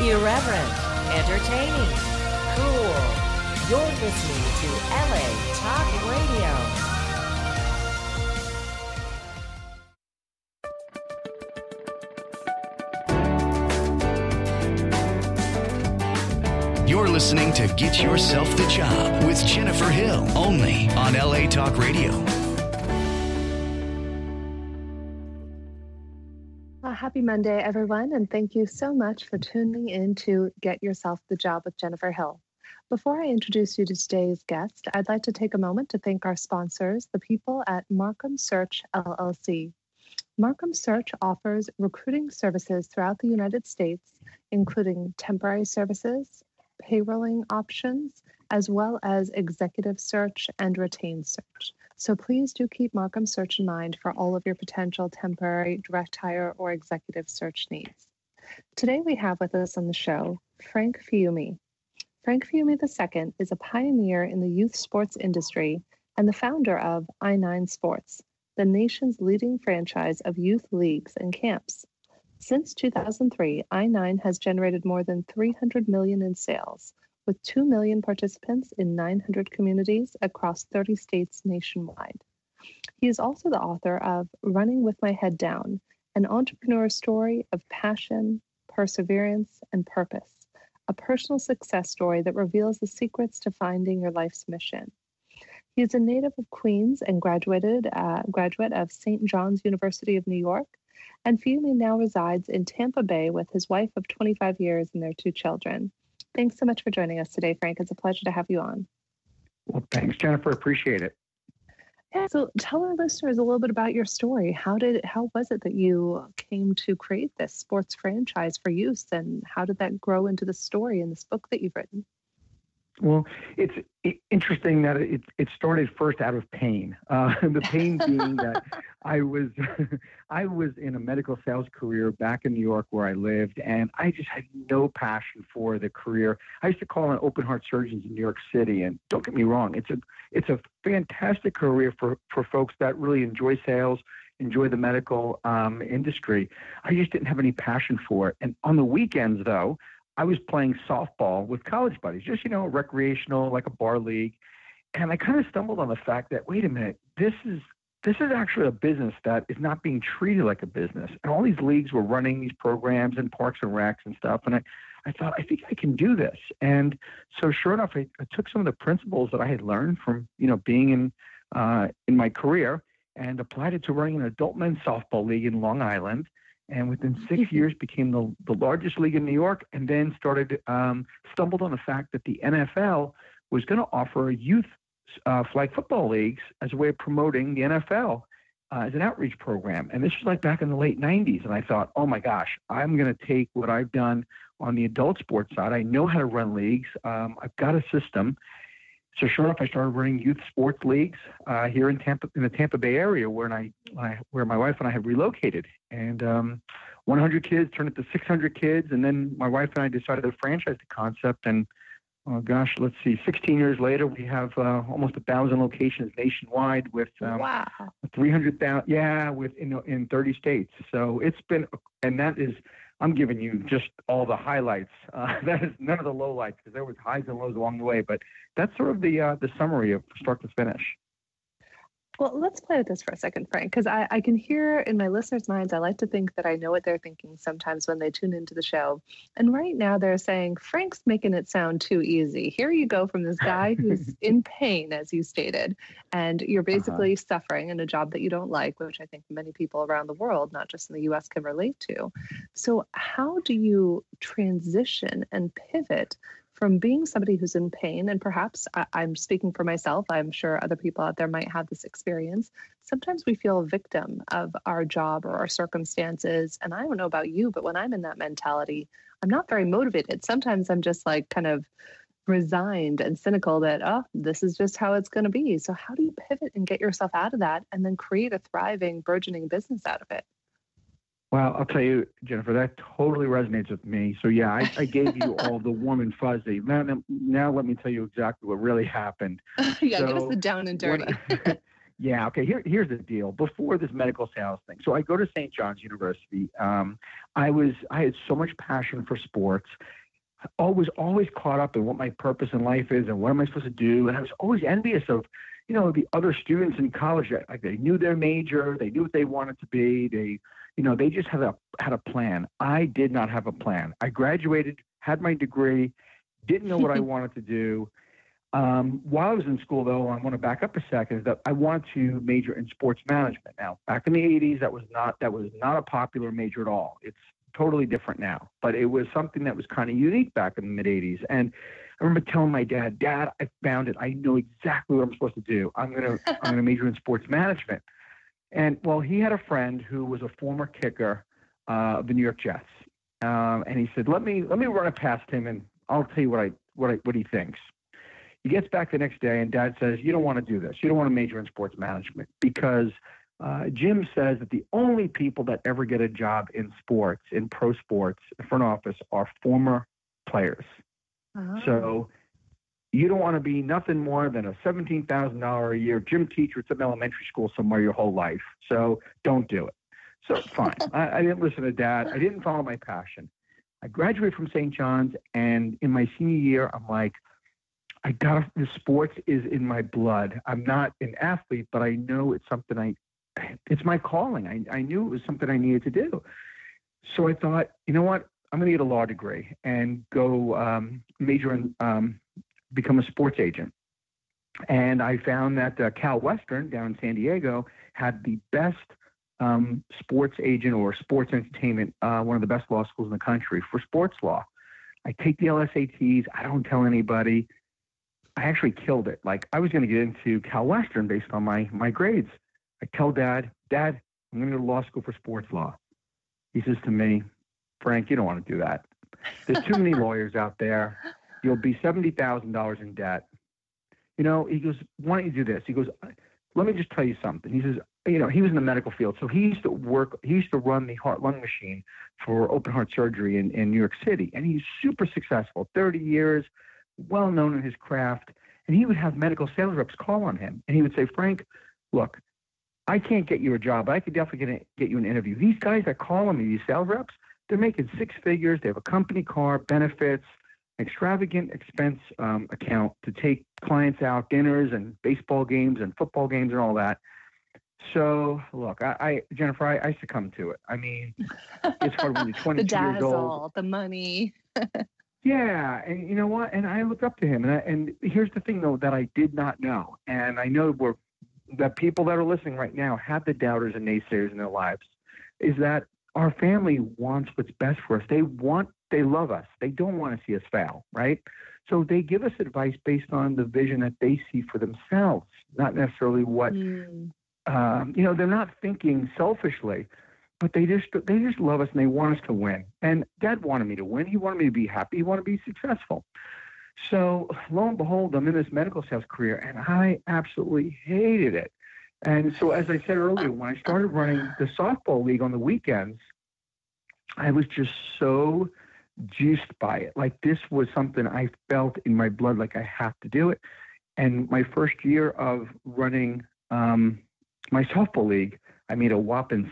Irreverent, entertaining, cool. You're listening to LA Talk Radio. You're listening to Get Yourself the Job with Jennifer Hill, only on LA Talk Radio. Happy Monday, everyone, and thank you so much for tuning in to Get Yourself the Job with Jennifer Hill. Before I introduce you to today's guest, I'd like to take a moment to thank our sponsors, the people at Markham Search LLC. Markham Search offers recruiting services throughout the United States, including temporary services, payrolling options, as well as executive search and retained search. So please do keep Markham Search in mind for all of your potential temporary, direct hire, or executive search needs. Today we have with us on the show Frank Fiume. Frank Fiume II is a pioneer in the youth sports industry and the founder of I9 Sports, the nation's leading franchise of youth leagues and camps. Since 2003, I9 has generated more than $300 million in sales, with 2 million participants in 900 communities across 30 states nationwide. He is also the author of Running with My Head Down, an entrepreneur story of passion, perseverance, and purpose, a personal success story that reveals the secrets to finding your life's mission. He is a native of Queens and graduate of St. John's University of New York, and Fiume now resides in Tampa Bay with his wife of 25 years and their 2 children. Thanks so much for joining us today, Frank. It's a pleasure to have you on. Well, thanks, Jennifer. Appreciate it. Yeah, so tell our listeners a little bit about your story. How was it that you came to create this sports franchise for youth, and how did that grow into the story in this book that you've written? Well, it's interesting that it started first out of pain. The pain being that I was in a medical sales career back in New York where I lived, and I just had no passion for the career. I used to call on open heart surgeons in New York City, and don't get me wrong, it's a fantastic career for folks that really enjoy sales, enjoy the medical industry. I just didn't have any passion for it. And on the weekends, though, I was playing softball with college buddies, just, recreational, like a bar league. And I kind of stumbled on the fact that, wait a minute, this is actually a business that is not being treated like a business. And all these leagues were running these programs in parks and recs and stuff. And I thought, I think I can do this. And so sure enough, I took some of the principles that I had learned from, being in my career and applied it to running an adult men's softball league in Long Island. And within 6 years became the largest league in New York, and then stumbled on the fact that the NFL was going to offer youth flag football leagues as a way of promoting the NFL as an outreach program. And this was like back in the late 90s. And I thought, oh my gosh, I'm going to take what I've done on the adult sports side. I know how to run leagues. I've got a system. So sure enough, I started running youth sports leagues here in the Tampa Bay area, where my wife and I have relocated. And 100 kids turned into 600 kids, and then my wife and I decided to franchise the concept. And 16 years later, we have almost 1,000 locations nationwide with 300,000. Yeah, in 30 states. So it's been, and that is. I'm giving you just all the highlights. That is none of the lowlights, because there was highs and lows along the way. But that's sort of the summary of start to finish. Well, let's play with this for a second, Frank, because I can hear in my listeners' minds, I like to think that I know what they're thinking sometimes when they tune into the show. And right now they're saying, Frank's making it sound too easy. Here you go from this guy who's in pain, as you stated, and you're basically suffering in a job that you don't like, which I think many people around the world, not just in the U.S., can relate to. So how do you transition and pivot from being somebody who's in pain, and perhaps I'm speaking for myself, I'm sure other people out there might have this experience. Sometimes we feel a victim of our job or our circumstances. And I don't know about you, but when I'm in that mentality, I'm not very motivated. Sometimes I'm just like kind of resigned and cynical that, this is just how it's going to be. So how do you pivot and get yourself out of that and then create a thriving, burgeoning business out of it? Well, I'll tell you, Jennifer, that totally resonates with me. So yeah, I gave you all the warm and fuzzy. Now let me tell you exactly what really happened. Give us the down and dirty. Yeah. Okay. Here's the deal. Before this medical sales thing, so I go to St. John's University. I had so much passion for sports. Always caught up in what my purpose in life is and what am I supposed to do. And I was always envious of, the other students in college that like they knew their major, they knew what they wanted to be. They just had a plan. I did not have a plan. I graduated, had my degree, didn't know what I wanted to do. While I was in school, though, I want to back up a second, is that I wanted to major in sports management. Now, back in the 80s, that was not a popular major at all. It's totally different now, but it was something that was kind of unique back in the mid 80s. And I remember telling my dad, I found it. I know exactly what I'm supposed to do. I'm gonna major in sports management. And well, he had a friend who was a former kicker of the New York Jets, and he said, let me run it past him, and I'll tell you what he thinks. He gets back the next day, and Dad says, you don't want to do this. You don't want to major in sports management because Jim says that the only people that ever get a job in sports, in pro sports, the front office, are former players. Oh. So you don't want to be nothing more than a $17,000 a year gym teacher at some elementary school somewhere your whole life. So don't do it. So fine. I didn't listen to Dad. I didn't follow my passion. I graduated from St. John's, and in my senior year, I'm like, the sports is in my blood. I'm not an athlete, but I know it's something it's my calling. I knew it was something I needed to do. So I thought, you know what? I'm going to get a law degree and go major in, become a sports agent. And I found that Cal Western down in San Diego had the best sports agent or sports entertainment, one of the best law schools in the country for sports law. I take the LSATs. I don't tell anybody. I actually killed it. Like I was going to get into Cal Western based on my grades. I tell Dad, I'm going to go to law school for sports law. He says to me, Frank, you don't want to do that. There's too many lawyers out there. You'll be $70,000 in debt. He goes, why don't you do this? He goes, let me just tell you something. He says, he was in the medical field. So he used to run the heart-lung machine for open heart surgery in New York City. And he's super successful, 30 years, well known in his craft. And he would have medical sales reps call on him. And he would say, Frank, look, I can't get you a job, but I could definitely get you an interview. These guys that call on me, these sales reps, they're making six figures. They have a company car, benefits, extravagant expense account to take clients out, dinners and baseball games and football games and all that. So, look, Jennifer, I succumbed to it. I mean, it's hard when you're 22 years old. The money. Yeah, and you know what? And I looked up to him. And here's the thing, though, that I did not know. And I know that people that are listening right now have the doubters and naysayers in their lives, is that our family wants what's best for us. They love us. They don't want to see us fail, right? So they give us advice based on the vision that they see for themselves, not necessarily what, they're not thinking selfishly, but they just love us and they want us to win. And Dad wanted me to win. He wanted me to be happy. He wanted to be successful. So lo and behold, I'm in this medical sales career, and I absolutely hated it. And so, as I said earlier, when I started running the softball league on the weekends, I was just so juiced by it. Like this was something I felt in my blood, like I have to do it. And my first year of running my softball league, I made a whopping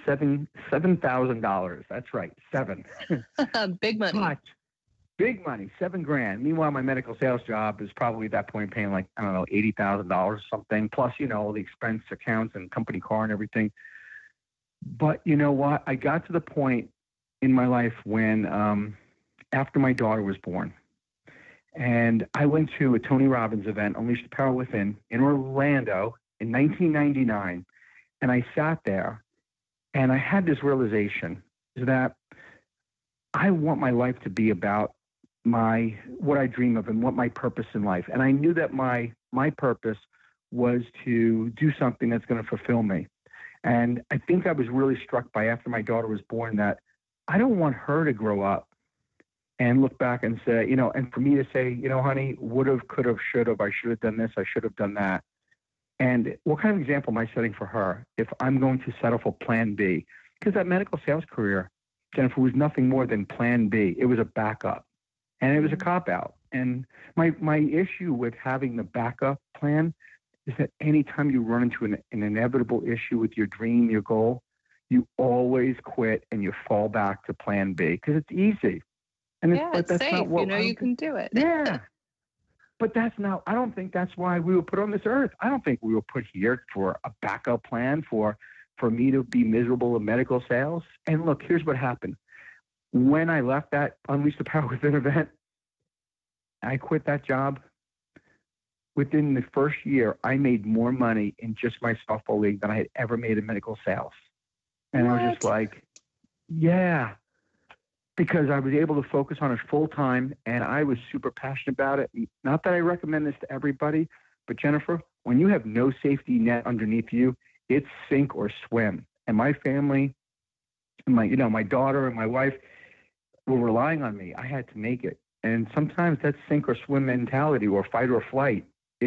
$7,000. That's right, 7. Big money. But big money, $7,000. Meanwhile, my medical sales job is probably at that point paying like, I don't know, $80,000 or something, plus, all the expense accounts and company car and everything. But you know what? I got to the point in my life when, after my daughter was born, and I went to a Tony Robbins event, Unleash the Power Within, in Orlando in 1999. And I sat there and I had this realization that I want my life to be about what I dream of and what my purpose in life. And I knew that my purpose was to do something that's going to fulfill me. And I think I was really struck by, after my daughter was born, that I don't want her to grow up and look back and say, and for me to say, honey, would have, could have, should have, I should have done this, I should have done that. And what kind of example am I setting for her if I'm going to settle for plan B? Because that medical sales career, Jennifer, was nothing more than plan B. It was a backup, and it was a cop-out. And my issue with having the backup plan is that anytime you run into an inevitable issue with your dream, your goal, you always quit and you fall back to plan B because it's easy. And it's that's safe. not what You can do it. Yeah. But I don't think that's why we were put on this earth. I don't think we were put here for a backup plan for me to be miserable in medical sales. And look, here's what happened. When I left that Unleash the Power Within event, I quit that job. Within the first year, I made more money in just my softball league than I had ever made in medical sales. And I was just like, yeah, because I was able to focus on it full time and I was super passionate about it. Not that I recommend this to everybody, but Jennifer, when you have no safety net underneath you, it's sink or swim. And my family, my daughter and my wife were relying on me. I had to make it. And sometimes that sink or swim mentality or fight or flight,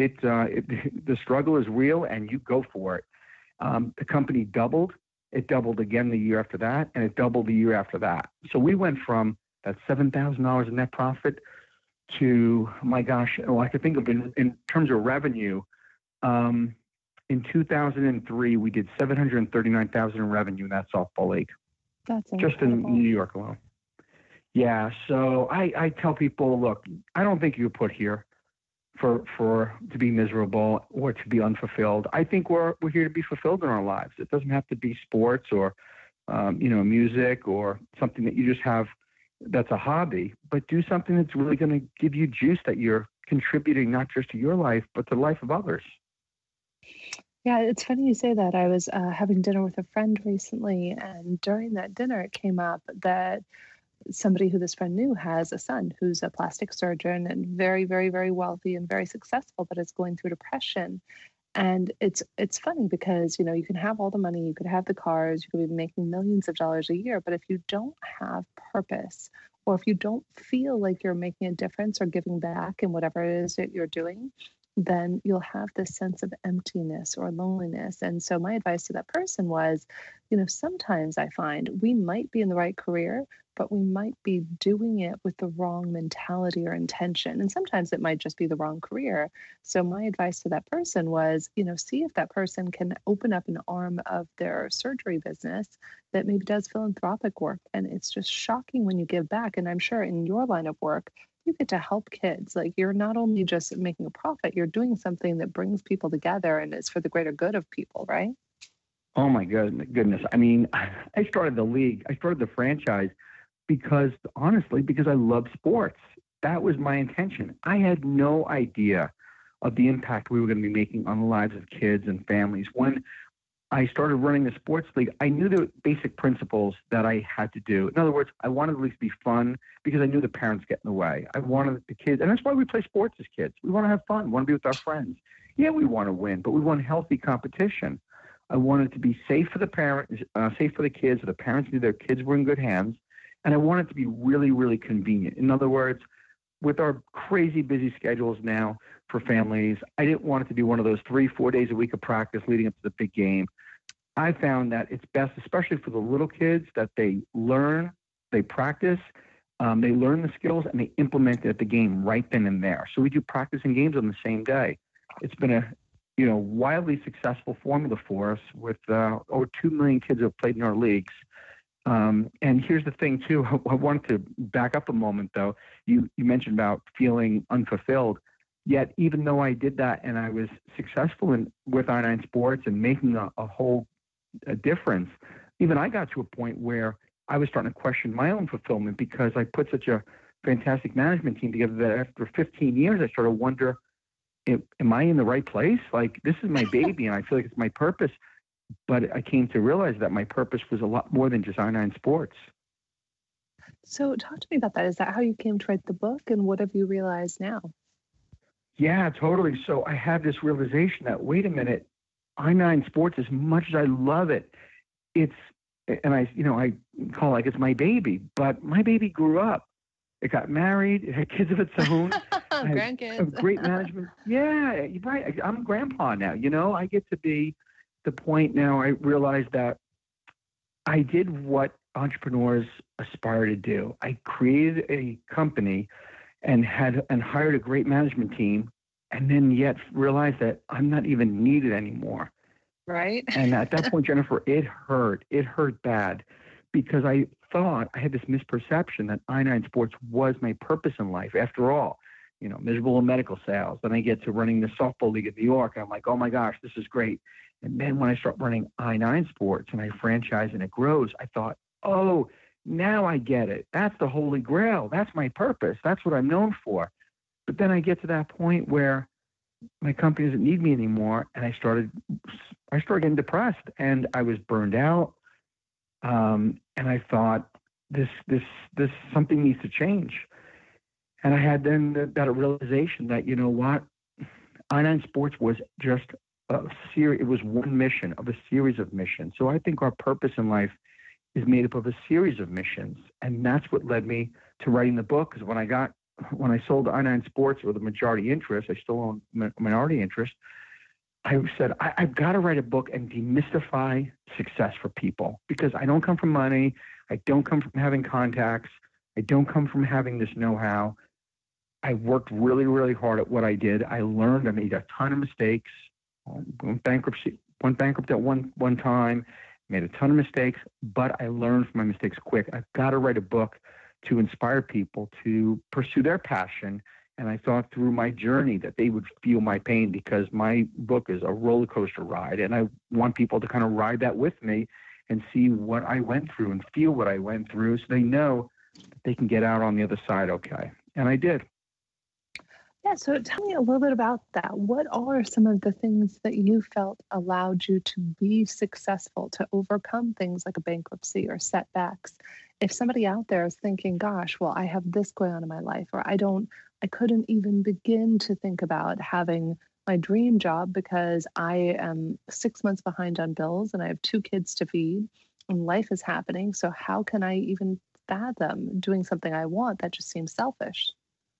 the struggle is real and you go for it. The company doubled. It doubled again the year after that, and it doubled the year after that. So we went from that $7,000 in net profit to, my gosh, I could think of in terms of revenue. In 2003, we did $739,000 in revenue in that softball league. That's incredible. Just in New York alone. Yeah. So I tell people, look, I don't think you're put here for to be miserable or to be unfulfilled. I think we're here to be fulfilled in our lives. It doesn't have to be sports or music or something that you just have that's a hobby, but do something that's really going to give you juice that you're contributing not just to your life but to the life of others. Yeah, it's funny you say that. I was having dinner with a friend recently, and during that dinner it came up that somebody who this friend knew has a son who's a plastic surgeon and very, very, very wealthy and very successful, but is going through depression. And it's funny because, you can have all the money, you could have the cars, you could be making millions of dollars a year, but if you don't have purpose, or if you don't feel like you're making a difference or giving back in whatever it is that you're doing, then you'll have this sense of emptiness or loneliness. And so my advice to that person was, sometimes I find we might be in the right career, but we might be doing it with the wrong mentality or intention. And sometimes it might just be the wrong career. So my advice to that person was, see if that person can open up an arm of their surgery business that maybe does philanthropic work. And it's just shocking when you give back. And I'm sure in your line of work, you get to help kids. Like, you're not only just making a profit, you're doing something that brings people together and is for the greater good of people, right? Oh my goodness. I mean, I started the league. I started the franchise because I love sports. That was my intention. I had no idea of the impact we were going to be making on the lives of kids and families. When I started running the sports league, I knew the basic principles that I had to do. In other words, I wanted at least be fun because I knew the parents get in the way. I wanted the kids, and that's why we play sports as kids. We want to have fun. We want to be with our friends. Yeah, we want to win, but we want healthy competition. I wanted to be safe for the parents, safe for the kids, so the parents knew their kids were in good hands. And I wanted to be really, really convenient. In other words, with our crazy busy schedules now for families, I didn't want it to be one of those 3-4 days a week of practice leading up to the big game. I found that it's best, especially for the little kids, that they learn, they practice, they learn the skills, and they implement it at the game right then and there. So we do practice and games on the same day. It's been a wildly successful formula for us with over 2 million kids who have played in our leagues. And here's the thing, too. I wanted to back up a moment, though. You mentioned about feeling unfulfilled. Yet, even though I did that and I was successful with I9 Sports and making a whole difference, even I got to a point where I was starting to question my own fulfillment because I put such a fantastic management team together that after 15 years, I started to wonder, am I in the right place? Like, this is my baby, and I feel like it's my purpose. But I came to realize that my purpose was a lot more than just I9 Sports. So talk to me about that. Is that how you came to write the book, and what have you realized now? Yeah, totally. So I had this realization that, wait a minute, I9 Sports, as much as I love it, I call it like it's my baby, but my baby grew up. It got married. It had kids of its own. Grandkids. Great management. Yeah, right. I'm grandpa now. I get to be the point now. I realized that I did what entrepreneurs aspire to do. I created a company and hired a great management team and then yet realize that I'm not even needed anymore. Right. And at that point, Jennifer, it hurt. It hurt bad because I thought I had this misperception that I-9 Sports was my purpose in life. After all, miserable in medical sales. Then I get to running the softball league in New York. And I'm like, oh my gosh, this is great. And then when I start running I-9 Sports and I franchise and it grows, I thought, oh, now I get it. That's the Holy Grail. That's my purpose. That's what I'm known for. But then I get to that point where my company doesn't need me anymore, and I started getting depressed, and I was burned out. And I thought, this something needs to change. And I had then that realization that, you know what, I-9 Sports was just a series. It was one mission of a series of missions. So I think our purpose in life is made up of a series of missions, and that's what led me to writing the book. Because when I sold I-9 Sports with a majority interest, I still own minority interest. I said, I've got to write a book and demystify success for people, because I don't come from money. I don't come from having contacts. I don't come from having this know-how. I worked really, really hard at what I did. I learned. I made a ton of mistakes. Went bankrupt at one time, made a ton of mistakes, but I learned from my mistakes quick. I've got to write a book to inspire people to pursue their passion. And I thought through my journey that they would feel my pain, because my book is a roller coaster ride. And I want people to kind of ride that with me and see what I went through and feel what I went through, so they know that they can get out on the other side okay. And I did. Yeah, so tell me a little bit about that. What are some of the things that you felt allowed you to be successful, to overcome things like a bankruptcy or setbacks? If somebody out there is thinking, gosh, well, I have this going on in my life, or I couldn't even begin to think about having my dream job because I am 6 months behind on bills and I have 2 kids to feed and life is happening. So how can I even fathom doing something I want? That just seems selfish.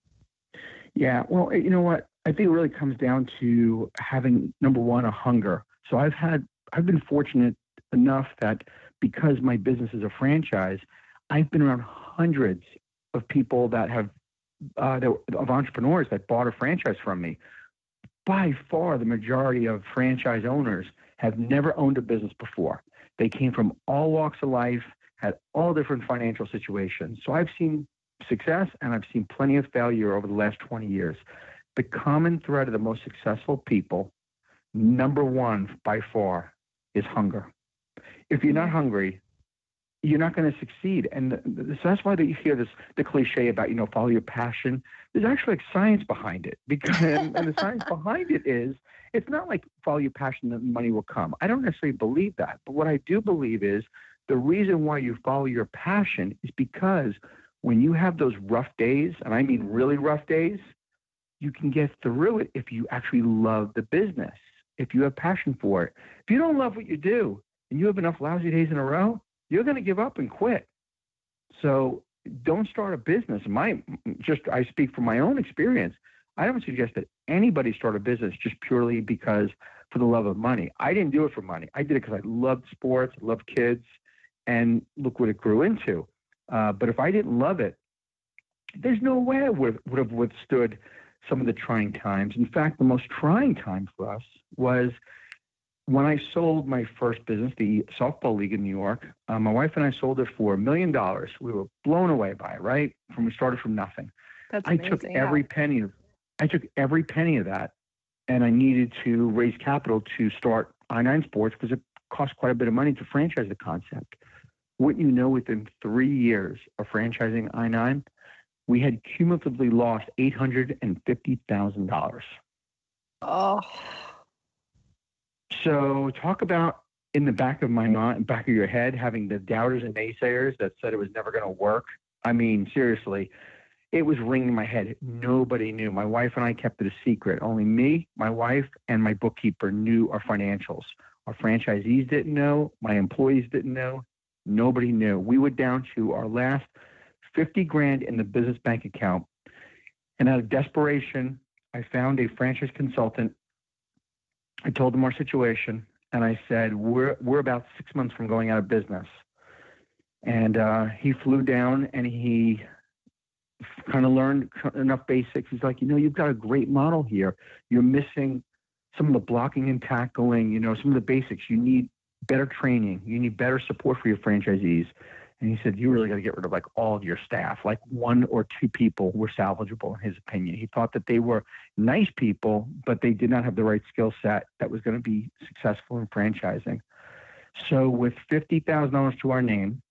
Yeah, well, you know what? I think it really comes down to having, number one, a hunger. So I've been fortunate enough that because my business is a franchise, I've been around hundreds of people that have of entrepreneurs that bought a franchise from me. By far, the majority of franchise owners have never owned a business before. They came from all walks of life, had all different financial situations. So I've seen success and I've seen plenty of failure over the last 20 years. The common thread of the most successful people, number one by far, is hunger. If you're not hungry, you're not going to succeed. And so that's why you hear the cliche about, follow your passion. There's actually science behind it, because and the science behind it is, it's not like follow your passion that money will come. I don't necessarily believe that. But what I do believe is the reason why you follow your passion is because when you have those rough days, and I mean really rough days, you can get through it if you actually love the business, if you have passion for it. If you don't love what you do and you have enough lousy days in a row, you're going to give up and quit. So don't start a business. I speak from my own experience. I don't suggest that anybody start a business just purely because for the love of money. I didn't do it for money. I did it because I loved sports, loved kids, and look what it grew into. But if I didn't love it, there's no way I would have withstood some of the trying times. In fact, the most trying time for us was when I sold my first business, the softball league in New York. My wife and I sold it for $1 million. We were blown away by it, right? We started from nothing. That's I amazing, took every penny of that, and I needed to raise capital to start I-9 Sports because it cost quite a bit of money to franchise the concept. Wouldn't you know, within 3 years of franchising I-9, we had cumulatively lost $850,000. Oh. So talk about in the back of my mind, back of your head, having the doubters and naysayers that said it was never going to work. I mean, seriously, it was ringing in my head. Nobody knew. My wife and I kept it a secret. Only me, my wife, and my bookkeeper knew our financials. Our franchisees didn't know. My employees didn't know. Nobody knew. We were down to our last $50,000 in the business bank account. And out of desperation, I found a franchise consultant. I told him our situation, and I said, we're about 6 months from going out of business. And he flew down, and he kind of learned enough basics. He's like, you've got a great model here. You're missing some of the blocking and tackling, some of the basics. You need better training. You need better support for your franchisees. And he said, you really got to get rid of like all of your staff. Like 1 or 2 people were salvageable in his opinion. He thought that they were nice people, but they did not have the right skill set that was going to be successful in franchising. So with $50,000 to our name,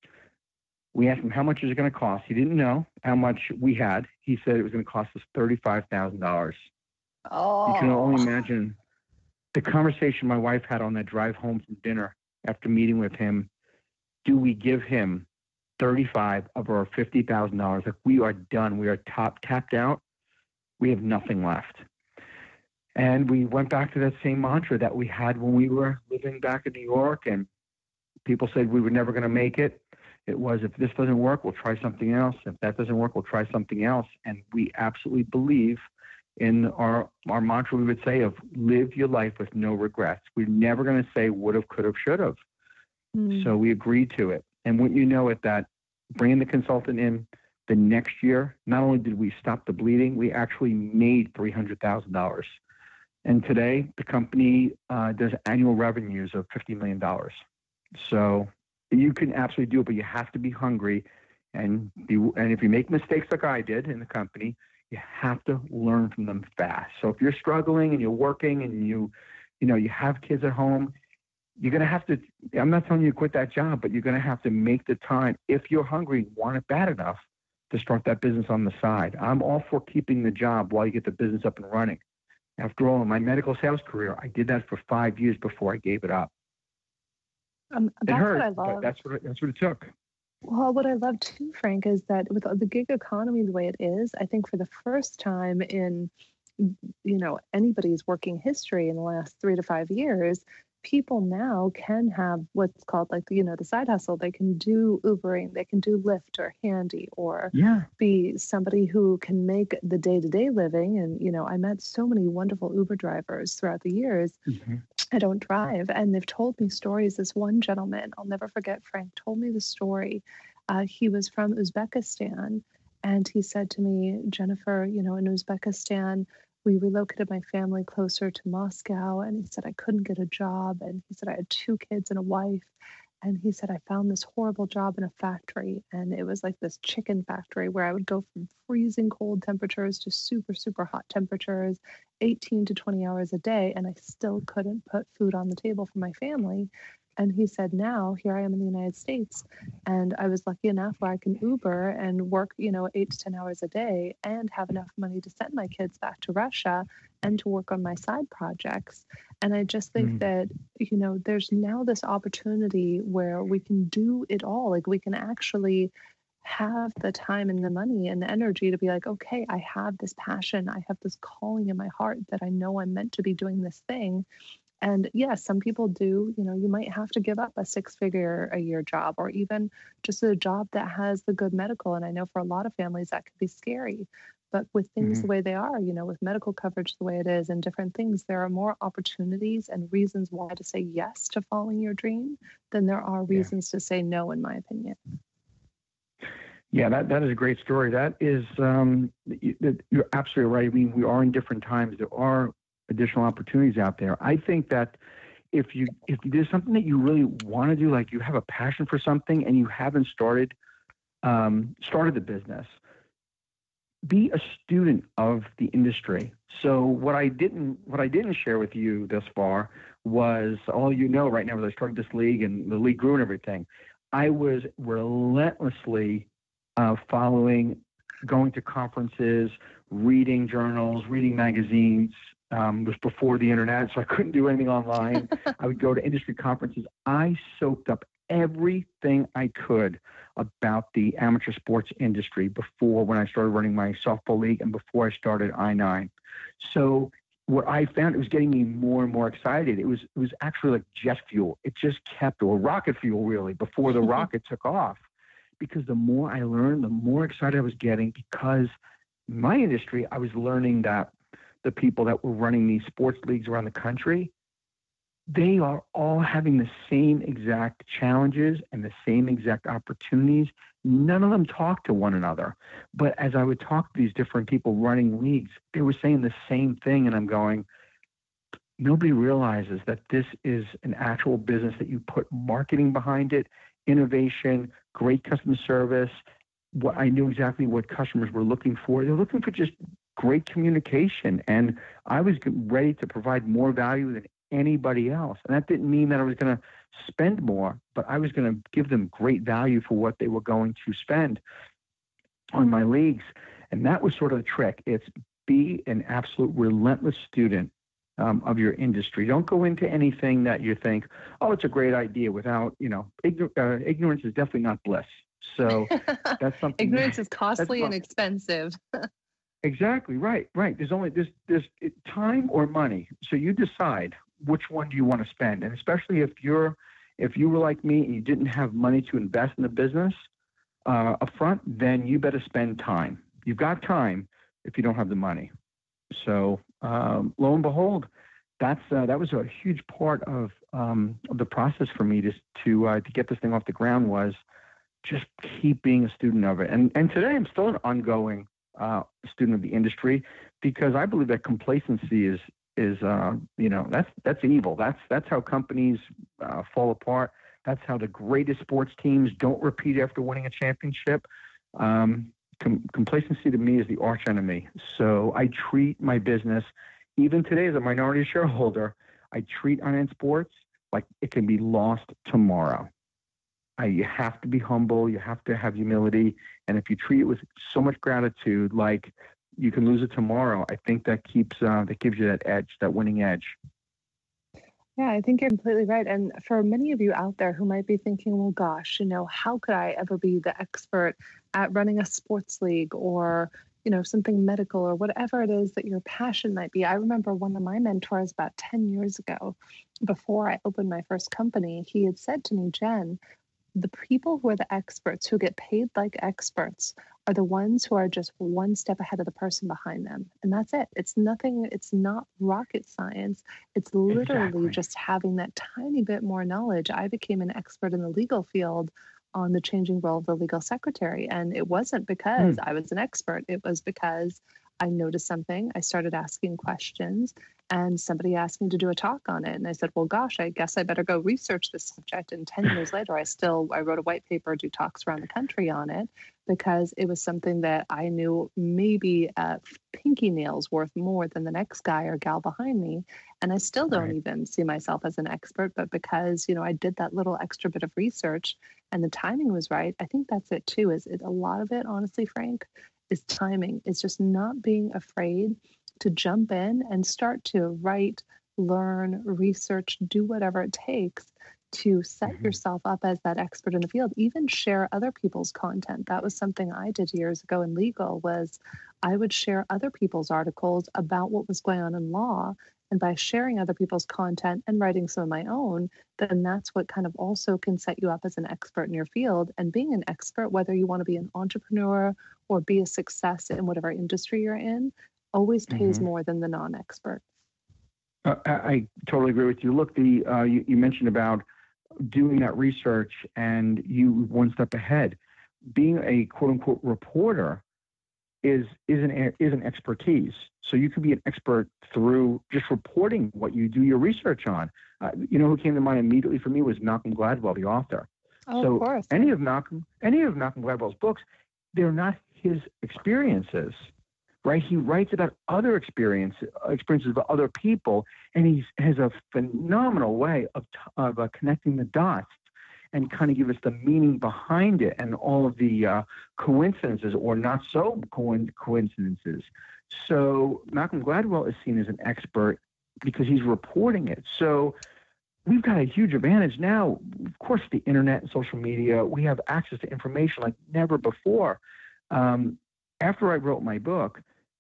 we asked him how much is it going to cost. He didn't know how much we had. He said it was going to cost us $35,000. Oh. You can only imagine the conversation my wife had on that drive home from dinner after meeting with him. Do we give him 35 of our $50,000? Like, we are done. We are tapped out. We have nothing left. And we went back to that same mantra that we had when we were living back in New York, and people said we were never going to make it. It was, if this doesn't work, we'll try something else. If that doesn't work, we'll try something else. And we absolutely believe in our mantra, we would say, of live your life with no regrets. We're never going to say would have, could have, should have. So we agreed to it. And wouldn't you know it, that bringing the consultant in the next year, not only did we stop the bleeding, we actually made $300,000. And today, the company does annual revenues of $50 million. So you can absolutely do it, but you have to be hungry. And if you make mistakes like I did in the company, you have to learn from them fast. So if you're struggling and you're working and you have kids at home, you're going to have to, I'm not telling you to quit that job, but you're going to have to make the time, if you're hungry and want it bad enough, to start that business on the side. I'm all for keeping the job while you get the business up and running. After all, in my medical sales career, I did that for 5 years before I gave it up. It hurt, what I love. But that's what it took. Well, what I love too, Frank, is that with the gig economy the way it is, I think for the first time in, anybody's working history in the last 3 to 5 years, people now can have what's called the side hustle. They can do Ubering, they can do Lyft or Handy, or be somebody who can make the day-to-day living. And, I met so many wonderful Uber drivers throughout the years. Mm-hmm. I don't drive. And they've told me stories. This one gentleman, I'll never forget, Frank, told me the story. He was from Uzbekistan. And he said to me, Jennifer, in Uzbekistan, we relocated my family closer to Moscow. And he said, I couldn't get a job. And he said, I had 2 kids and a wife. And he said, I found this horrible job in a factory. And it was like this chicken factory where I would go from freezing cold temperatures to super, super hot temperatures, 18 to 20 hours a day. And I still couldn't put food on the table for my family. And he said, now here I am in the United States. And I was lucky enough where I can Uber and work, 8 to 10 hours a day and have enough money to send my kids back to Russia and to work on my side projects. And I just think that, there's now this opportunity where we can do it all. Like, we can actually have the time and the money and the energy to be like, okay, I have this passion. I have this calling in my heart that I know I'm meant to be doing this thing. And yes, some people do, you might have to give up a 6-figure a year job, or even just a job that has the good medical. And I know for a lot of families that could be scary. But with things the way they are, with medical coverage the way it is and different things, there are more opportunities and reasons why to say yes to following your dream than there are reasons to say no, in my opinion. Yeah, that is a great story. That is, you're absolutely right. I mean, we are in different times. There are additional opportunities out there. I think that if there's something that you really want to do, like you have a passion for something and you haven't started the business, be a student of the industry. So what I didn't share with you thus far was, all right now, as I started this league and the league grew and everything, I was relentlessly following, going to conferences, reading journals, reading magazines. It was before the internet, so I couldn't do anything online. I would go to industry conferences. I soaked up everything I could about the amateur sports industry before, when I started running my softball league and before I started I-9. So what I found, it was getting me more and more excited. It was actually like jet fuel. It just kept, or rocket fuel really, before the rocket took off. Because the more I learned, the more excited I was getting, because in my industry, I was learning that the people that were running these sports leagues around the country, they are all having the same exact challenges and the same exact opportunities. None of them talk to one another. But as I would talk to these different people running leagues, they were saying the same thing. And I'm going, nobody realizes that this is an actual business, that you put marketing behind it, innovation, great customer service. What I knew exactly what customers were looking for. They're looking for just great communication. And I was ready to provide more value than anybody else. And that didn't mean that I was going to spend more, but I was going to give them great value for what they were going to spend on my leagues. And that was sort of the trick. It's be an absolute relentless student of your industry. Don't go into anything that you think, oh, it's a great idea without, ignorance is definitely not bliss. So that's something. Ignorance is costly and expensive. Exactly. Right. There's only there's time or money. So you decide which one do you want to spend. And especially if you were like me and you didn't have money to invest in the business up front, then you better spend time. You've got time if you don't have the money. So lo and behold, that was a huge part of the process for me to get this thing off the ground, was just keep being a student of it. And today I'm still an ongoing student of the industry, because I believe that complacency is that's evil. That's how companies fall apart. That's how the greatest sports teams don't repeat after winning a championship. Complacency to me is the arch enemy. So I treat my business, even today as a minority shareholder, I treat Unearned Sports like it can be lost tomorrow. You have to be humble. You have to have humility. And if you treat it with so much gratitude, like you can lose it tomorrow, I think that gives you that edge, that winning edge. Yeah, I think you're completely right. And for many of you out there who might be thinking, well, gosh, how could I ever be the expert at running a sports league or, something medical or whatever it is that your passion might be. I remember one of my mentors about 10 years ago, before I opened my first company, he had said to me, Jen, the people who are the experts, who get paid like experts, are the ones who are just one step ahead of the person behind them. And that's it. It's not rocket science. It's literally just having that tiny bit more knowledge. I became an expert in the legal field on the changing role of the legal secretary. And it wasn't because I was an expert. It was because I noticed something. I started asking questions, and somebody asked me to do a talk on it. And I said, well, gosh, I guess I better go research this subject. And 10 years later, I wrote a white paper, do talks around the country on it, because it was something that I knew maybe pinky nails worth more than the next guy or gal behind me. And I still don't even see myself as an expert, but because, I did that little extra bit of research and the timing was right. I think that's it too, a lot of it, honestly, Frank, is timing. It's just not being afraid to jump in and start to write, learn, research, do whatever it takes to set yourself up as that expert in the field. Even share other people's content. That was something I did years ago in legal, was I would share other people's articles about what was going on in law. And by sharing other people's content and writing some of my own, then that's what kind of also can set you up as an expert in your field. And being an expert, whether you want to be an entrepreneur or be a success in whatever industry you're in, always pays more than the non-expert. I totally agree with you. Look, you mentioned about doing that research, and you one step ahead. Being a quote unquote reporter is an expertise. So you could be an expert through just reporting what you do your research on. Who came to mind immediately for me was Malcolm Gladwell, the author. Oh, so of course. Any of Malcolm Gladwell's books, they're not his experiences, right? He writes about other experiences of other people, and he has a phenomenal way of connecting the dots and kind of give us the meaning behind it and all of the coincidences or not so coincidences. So Malcolm Gladwell is seen as an expert because he's reporting it. So we've got a huge advantage now. Of course, the internet and social media, we have access to information like never before. After I wrote my book,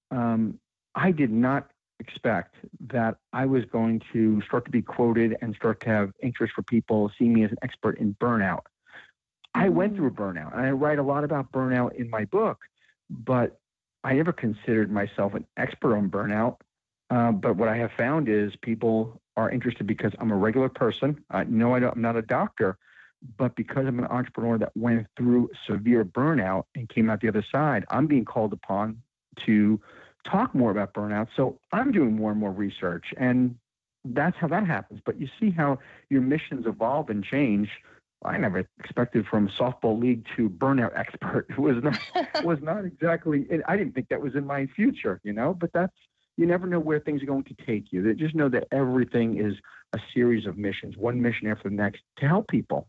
I did not expect that I was going to start to be quoted and start to have interest for people seeing me as an expert in burnout. I went through a burnout, and I write a lot about burnout in my book, but I never considered myself an expert on burnout. But what I have found is people are interested because I'm a regular person. No, I'm not a doctor, but because I'm an entrepreneur that went through severe burnout and came out the other side, I'm being called upon to talk more about burnout. So I'm doing more and more research, and that's how that happens. But you see how your missions evolve and change. I never expected from softball league to burnout expert. It was not exactly. I didn't think that was in my future, But you never know where things are going to take you. They just know that everything is a series of missions, one mission after the next, to help people.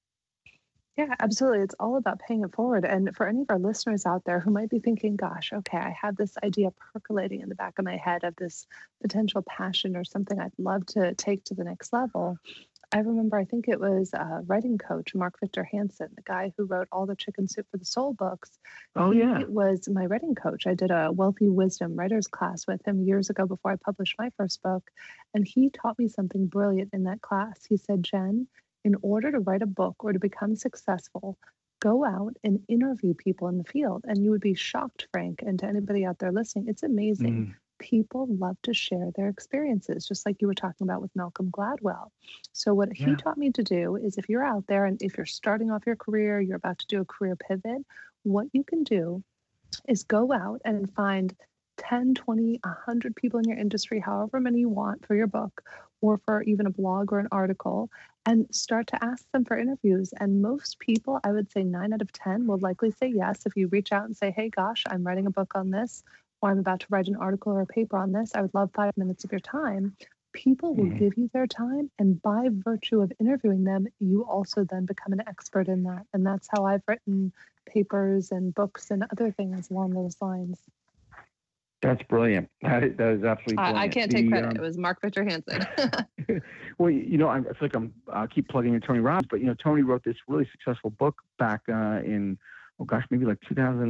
Yeah, absolutely. It's all about paying it forward. And for any of our listeners out there who might be thinking, gosh, okay, I have this idea percolating in the back of my head of this potential passion or something I'd love to take to the next level. I remember, I think it was a writing coach, Mark Victor Hansen, the guy who wrote all the Chicken Soup for the Soul books. Oh, yeah. He was my writing coach. I did a Wealthy Wisdom writer's class with him years ago before I published my first book. And he taught me something brilliant in that class. He said, Jen, in order to write a book or to become successful, go out and interview people in the field. And you would be shocked, Frank, and to anybody out there listening, it's amazing. People love to share their experiences, just like you were talking about with Malcolm Gladwell. So what he taught me to do is, if you're out there and if you're starting off your career, you're about to do a career pivot, what you can do is go out and find 10, 20, 100 people in your industry, however many you want for your book, or for even a blog or an article, and start to ask them for interviews. And most people, I would say 9 out of 10, will likely say yes. If you reach out and say, hey, gosh, I'm writing a book on this, or I'm about to write an article or a paper on this, I would love 5 minutes of your time. People will give you their time. And by virtue of interviewing them, you also then become an expert in that. And that's how I've written papers and books and other things along those lines. That's brilliant. That is absolutely brilliant. I can't take credit. It was Mark Victor Hansen. Well, I feel like I'm keep plugging in Tony Robbins, but Tony wrote this really successful book back in maybe like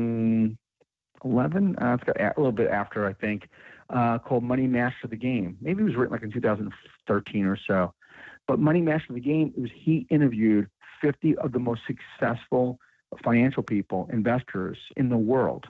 2011. It's got a little bit after, I think, called Money Master the Game. Maybe it was written like in 2013 or so. But Money Master the Game, he interviewed 50 of the most successful financial people, investors in the world,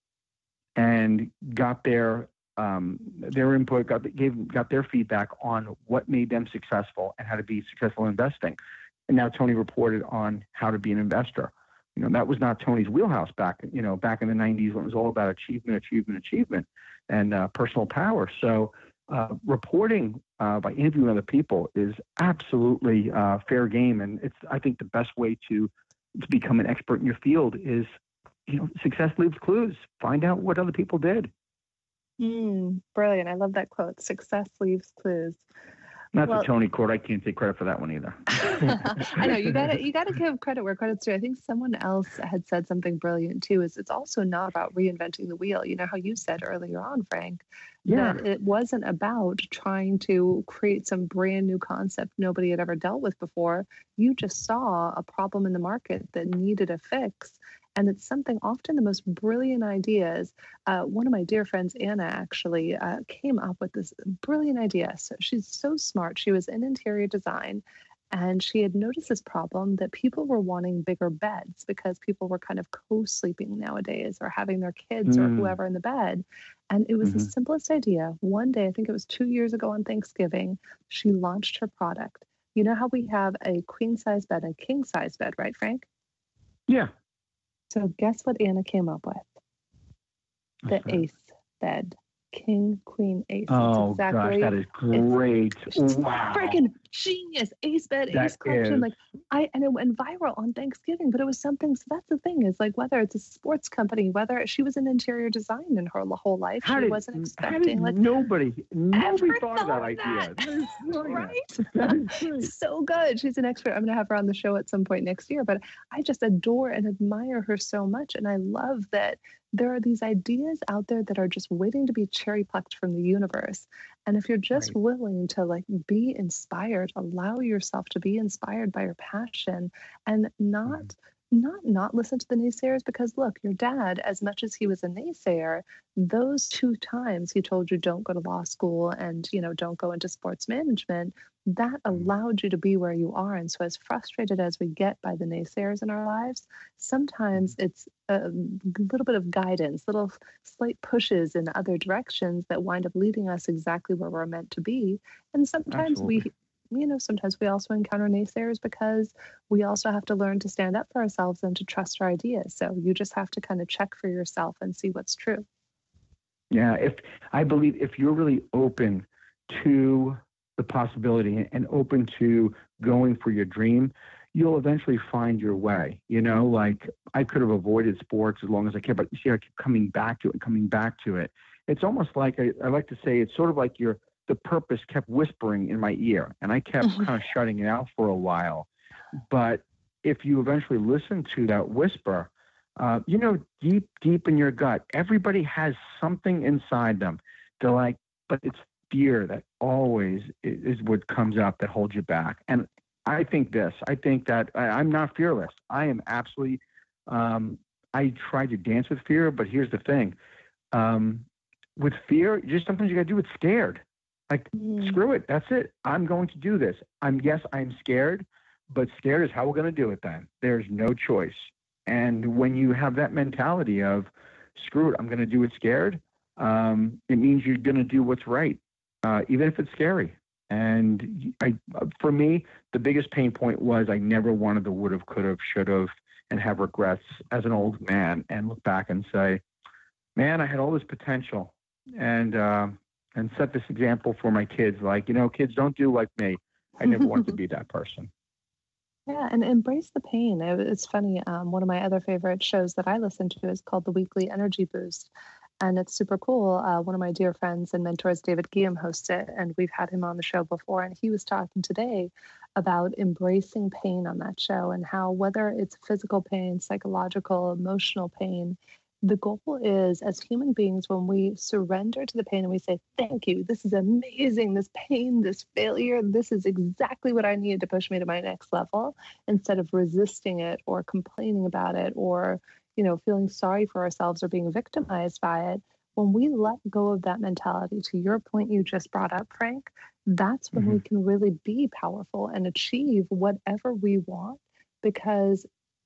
and got their input, got their feedback on what made them successful and how to be successful in investing. And now Tony reported on how to be an investor. That was not Tony's wheelhouse back in the 90s, when it was all about achievement, and personal power. So reporting by interviewing other people is absolutely fair game. And it's, I think, the best way to become an expert in your field is, success leaves clues. Find out what other people did. Brilliant. I love that quote. Success leaves clues. That's a Tony quote. I can't take credit for that one either. I know you gotta give credit where credit's due. I think someone else had said something brilliant too. It's also not about reinventing the wheel. You know how you said earlier on, Frank, that it wasn't about trying to create some brand new concept nobody had ever dealt with before. You just saw a problem in the market that needed a fix. And it's something, often the most brilliant ideas. One of my dear friends, Anna, actually came up with this brilliant idea. So she's so smart. She was in interior design, and she had noticed this problem that people were wanting bigger beds because people were kind of co-sleeping nowadays, or having their kids or whoever in the bed. And it was the simplest idea. One day, I think it was 2 years ago on Thanksgiving, she launched her product. You know how we have a queen size bed and a king size bed, right, Frank? Yeah. So guess what Anna came up with? The Ace bed. King, queen, ace. Oh, gosh, that is great. Wow. Freaking genius. Ace bed, ace collection. And it went viral on Thanksgiving, but it was something. So that's the thing, is like, whether it's a sports company, whether she was in interior design in her whole life, she wasn't expecting. Nobody thought of that idea. Right? So good. She's an expert. I'm going to have her on the show at some point next year, but I just adore and admire her so much. And I love that there are these ideas out there that are just waiting to be cherry plucked from the universe. And if you're just willing to be inspired, allow yourself to be inspired by your passion, and not not listen to the naysayers, because look, your dad, as much as he was a naysayer, those 2 times he told you don't go to law school and, don't go into sports management, that allowed you to be where you are. And so as frustrated as we get by the naysayers in our lives, sometimes it's a little bit of guidance, little slight pushes in other directions that wind up leading us exactly where we're meant to be. And sometimes Absolutely. sometimes we also encounter naysayers because we also have to learn to stand up for ourselves and to trust our ideas. So you just have to kind of check for yourself and see what's true. Yeah, I believe if you're really open to the possibility and open to going for your dream, you'll eventually find your way. Like I could have avoided sports as long as I could, but you see, I keep coming back to it and coming back to it. It's almost like I like to say it's sort of like the purpose kept whispering in my ear, and I kept kind of shutting it out for a while. But if you eventually listen to that whisper, deep in your gut, everybody has something inside them. They're like, but it's fear that always is what comes up that holds you back. And I think that I'm not fearless. I am absolutely, I try to dance with fear, but here's the thing. With fear, just sometimes you got to do it scared. Like, screw it. That's it. I'm going to do this. I'm scared, but scared is how we're going to do it then. There's no choice. And when you have that mentality of, screw it, I'm going to do it scared, it means you're going to do what's right, even if it's scary. And for me, the biggest pain point was I never wanted the would have, could have, should have, and have regrets as an old man and look back and say, man, I had all this potential, and set this example for my kids. Like, kids, don't do like me. I never wanted to be that person. Yeah, and embrace the pain. It's funny. One of my other favorite shows that I listen to is called The Weekly Energy Boost. And it's super cool. One of my dear friends and mentors, David Guillaume, hosts it. And we've had him on the show before. And he was talking today about embracing pain on that show and how, whether it's physical pain, psychological, emotional pain, the goal is, as human beings, when we surrender to the pain and we say, thank you, this is amazing, this pain, this failure, this is exactly what I needed to push me to my next level, instead of resisting it or complaining about it or, feeling sorry for ourselves or being victimized by it. When we let go of that mentality, to your point you just brought up, Frank, that's when we can really be powerful and achieve whatever we want, because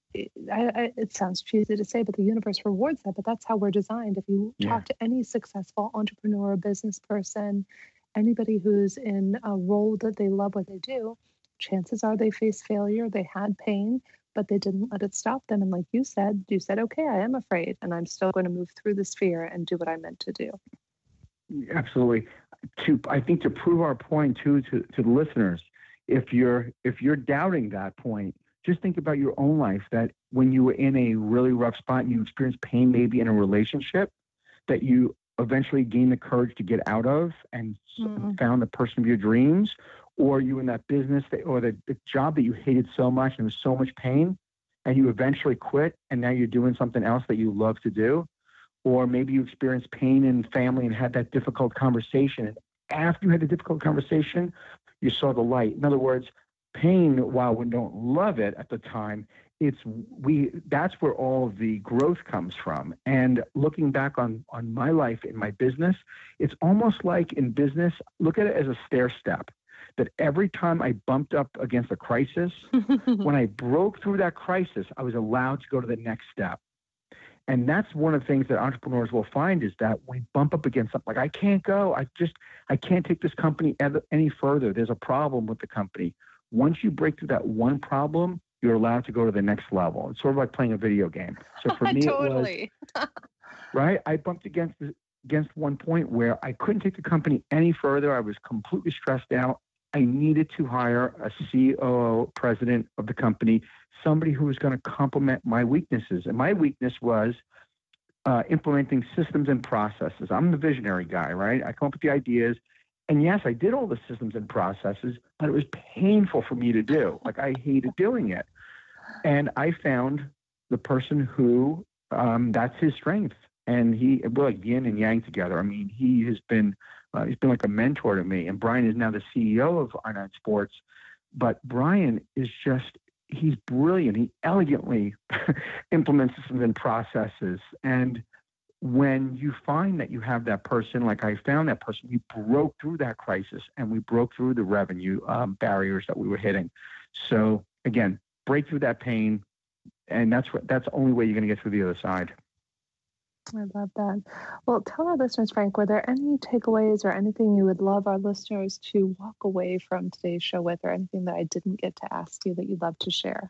it sounds cheesy to say, but the universe rewards that. But that's how we're designed. If you talk to any successful entrepreneur, business person, anybody who's in a role that they love what they do, chances are they faced failure, they had pain, but they didn't let it stop them. And like you said, okay, I am afraid, and I'm still going to move through this fear and do what I meant to do. Absolutely. I think to prove our point too to the listeners, if you're doubting that point, just think about your own life, that when you were in a really rough spot and you experienced pain, maybe in a relationship that you eventually gained the courage to get out of and found the person of your dreams, or you in that business or the job that you hated so much and was so much pain, and you eventually quit and now you're doing something else that you love to do. Or maybe you experienced pain in family and had that difficult conversation. And after you had the difficult conversation, you saw the light. In other words, pain, while we don't love it at the time, that's where all of the growth comes from. And looking back on my life in my business, it's almost like in business, look at it as a stair step, that every time I bumped up against a crisis, when I broke through that crisis, I was allowed to go to the next step. And that's one of the things that entrepreneurs will find, is that when we bump up against something, like, I can't go, I can't take this company any further. There's a problem with the company. Once you break through that one problem, you're allowed to go to the next level. It's sort of like playing a video game. So for me, Totally. It was, right? I bumped against one point where I couldn't take the company any further. I was completely stressed out. I needed to hire a COO, president of the company, somebody who was going to complement my weaknesses. And my weakness was implementing systems and processes. I'm the visionary guy, right? I come up with the ideas. And yes, I did all the systems and processes, but it was painful for me to do. Like, I hated doing it. And I found the person who, that's his strength. And we're like yin and yang together. I mean, he's been like a mentor to me. And Brian is now the CEO of R9 Sports. But Brian is just he's brilliant. He elegantly implements systems and processes. And when you find that you have that person, like I found that person, we broke through that crisis and we broke through the revenue barriers that we were hitting. So again, break through that pain, and that's the only way you're going to get through the other side. I love that. Well, tell our listeners, Frank, were there any takeaways or anything you would love our listeners to walk away from today's show with, or anything that I didn't get to ask you that you'd love to share?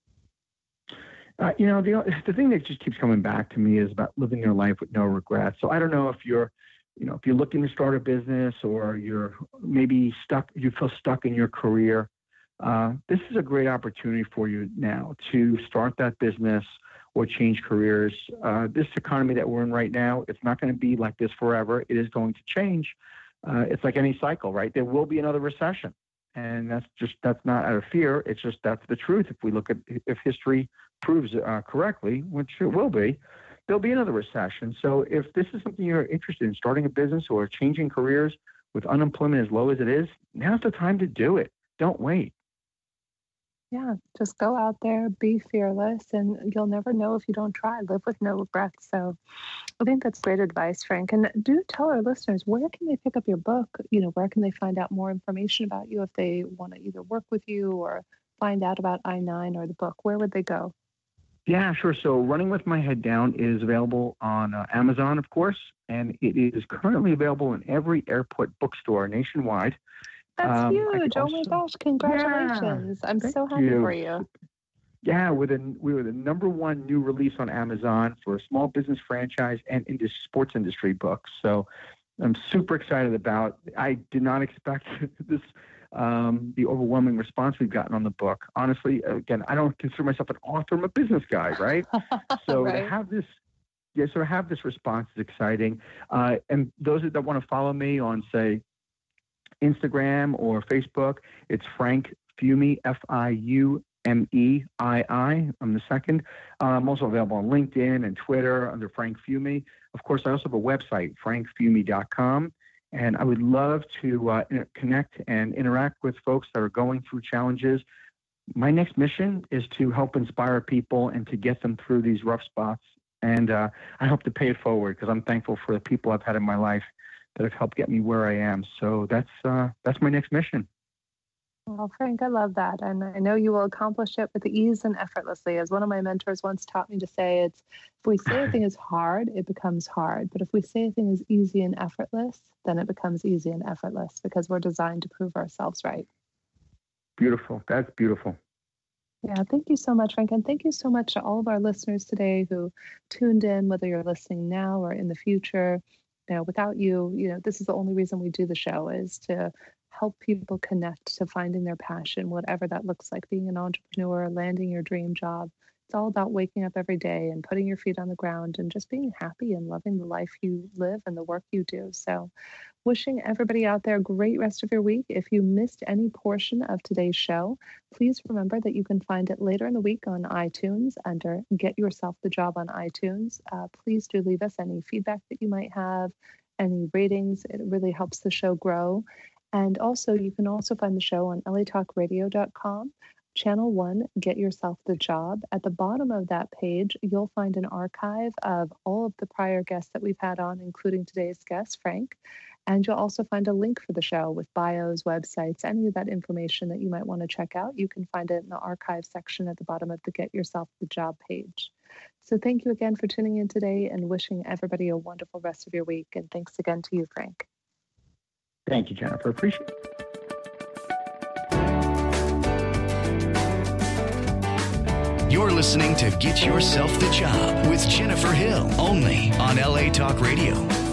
The thing that just keeps coming back to me is about living your life with no regrets. So I don't know if you're looking to start a business, or you're maybe stuck, you feel stuck in your career. This is a great opportunity for you now to start that business or change careers. This economy that we're in right now, it's not going to be like this forever. It is going to change. It's like any cycle, right? There will be another recession. And that's not out of fear. It's just, that's the truth. If we look at, if history proves correctly, which it will be, there'll be another recession. So if this is something you're interested in, starting a business or changing careers with unemployment as low as it is, now's the time to do it. Don't wait. Yeah, just go out there, be fearless, and you'll never know if you don't try. Live with no regrets. So I think that's great advice, Frank. And do tell our listeners, where can they pick up your book? Where can they find out more information about you if they want to either work with you or find out about I-9 or the book? Where would they go? Yeah, sure. So Running With My Head Down is available on Amazon, of course, and it is currently available in every airport bookstore nationwide. That's huge. Oh my gosh. Congratulations. Yeah, I'm so happy for you. Yeah, we were the number one new release on Amazon for a small business franchise and into sports industry books. So I'm super excited about. I did not expect this, the overwhelming response we've gotten on the book. Honestly, again, I don't consider myself an author. I'm a business guy, right? So right. To have this response is exciting. And those that want to follow me on, say, Instagram or Facebook, it's Frank Fiumei, Fiumei. I'm the second. I'm also available on LinkedIn and Twitter under Frank Fiumei. Of course, I also have a website, frankfiumei.com, and I would love to connect and interact with folks that are going through challenges. My next mission is to help inspire people and to get them through these rough spots, and I hope to pay it forward, because I'm thankful for the people I've had in my life that have helped get me where I am. So that's my next mission. Well, Frank, I love that. And I know you will accomplish it with ease and effortlessly. As one of my mentors once taught me to say, if we say a thing is hard, it becomes hard. But if we say a thing is easy and effortless, then it becomes easy and effortless, because we're designed to prove ourselves right. Beautiful. That's beautiful. Yeah, thank you so much, Frank. And thank you so much to all of our listeners today who tuned in, whether you're listening now or in the future. Without you, this is the only reason we do the show, is to help people connect to finding their passion, whatever that looks like, being an entrepreneur, landing your dream job. It's all about waking up every day and putting your feet on the ground and just being happy and loving the life you live and the work you do. So wishing everybody out there a great rest of your week. If you missed any portion of today's show, please remember that you can find it later in the week on iTunes under Get Yourself the Job on iTunes. Please do leave us any feedback that you might have, any ratings. It really helps the show grow. And also, you can also find the show on latalkradio.com. Channel 1, Get Yourself the Job. At the bottom of that page, you'll find an archive of all of the prior guests that we've had on, including today's guest, Frank. And you'll also find a link for the show with bios, websites, any of that information that you might want to check out. You can find it in the archive section at the bottom of the Get Yourself the Job page. So thank you again for tuning in today, and wishing everybody a wonderful rest of your week. And thanks again to you, Frank. Thank you, Jennifer. Appreciate it. You're listening to Get Yourself the Job with Jennifer Hill, only on LA Talk Radio.